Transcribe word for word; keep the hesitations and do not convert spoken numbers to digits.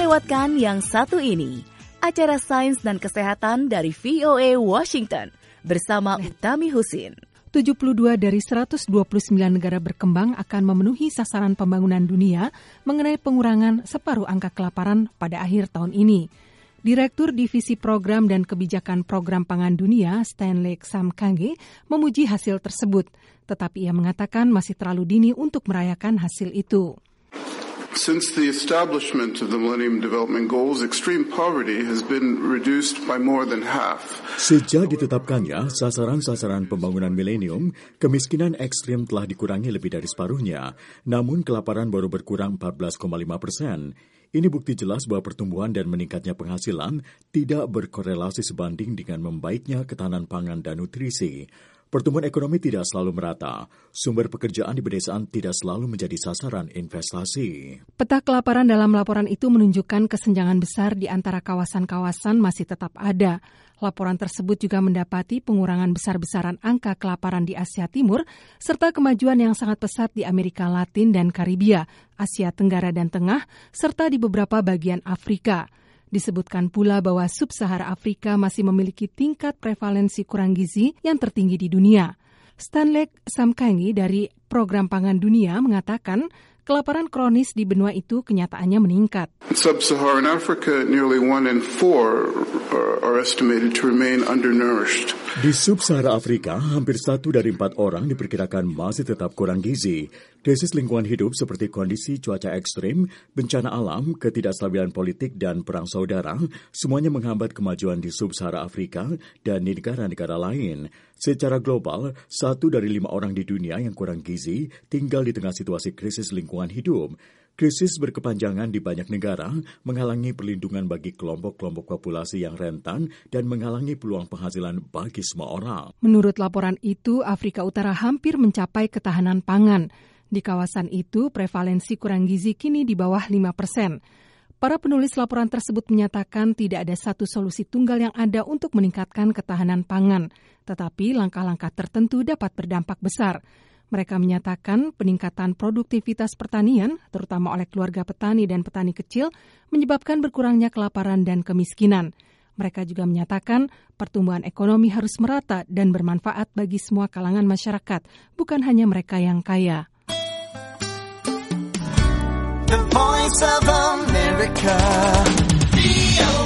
lewatkan yang satu ini, acara Sains dan Kesehatan dari V O A Washington bersama Utami Husin. tujuh puluh dua dari seratus dua puluh sembilan negara berkembang akan memenuhi sasaran pembangunan dunia mengenai pengurangan separuh angka kelaparan pada akhir tahun ini. Direktur Divisi Program dan Kebijakan Program Pangan Dunia, Stanley Samkange, memuji hasil tersebut, tetapi ia mengatakan masih terlalu dini untuk merayakan hasil itu. Since the establishment of the Millennium Development Goals, extreme poverty has been reduced by more than half. Sejak ditetapkannya sasaran-sasaran pembangunan milenium, kemiskinan ekstrim telah dikurangi lebih dari separuhnya, namun kelaparan baru berkurang empat belas koma lima persen. Ini bukti jelas bahwa pertumbuhan dan meningkatnya penghasilan tidak berkorelasi sebanding dengan membaiknya ketahanan pangan dan nutrisi. Pertumbuhan ekonomi tidak selalu merata. Sumber pekerjaan di pedesaan tidak selalu menjadi sasaran investasi. Peta kelaparan dalam laporan itu menunjukkan kesenjangan besar di antara kawasan-kawasan masih tetap ada. Laporan tersebut juga mendapati pengurangan besar-besaran angka kelaparan di Asia Timur, serta kemajuan yang sangat pesat di Amerika Latin dan Karibia, Asia Tenggara dan Tengah, serta di beberapa bagian Afrika. Disebutkan pula bahwa Sub-Sahara Afrika masih memiliki tingkat prevalensi kurang gizi yang tertinggi di dunia. Stanley Samkange dari Program Pangan Dunia mengatakan kelaparan kronis di benua itu kenyataannya meningkat. Sub-Saharan Africa, nearly one in four are estimated to remain undernourished. Di Sub-Sahara Afrika, hampir satu dari empat orang diperkirakan masih tetap kurang gizi. Krisis lingkungan hidup seperti kondisi cuaca ekstrim, bencana alam, ketidakstabilan politik, dan perang saudara, semuanya menghambat kemajuan di Sub-Sahara Afrika dan di negara-negara lain. Secara global, satu dari lima orang di dunia yang kurang gizi tinggal di tengah situasi krisis lingkungan hidup. Krisis berkepanjangan di banyak negara menghalangi perlindungan bagi kelompok-kelompok populasi yang rentan dan menghalangi peluang penghasilan bagi semua orang. Menurut laporan itu, Afrika Utara hampir mencapai ketahanan pangan. Di kawasan itu, prevalensi kurang gizi kini di bawah lima persen. Para penulis laporan tersebut menyatakan tidak ada satu solusi tunggal yang ada untuk meningkatkan ketahanan pangan, tetapi langkah-langkah tertentu dapat berdampak besar. Mereka menyatakan peningkatan produktivitas pertanian, terutama oleh keluarga petani dan petani kecil, menyebabkan berkurangnya kelaparan dan kemiskinan. Mereka juga menyatakan pertumbuhan ekonomi harus merata dan bermanfaat bagi semua kalangan masyarakat, bukan hanya mereka yang kaya. The Voice of America.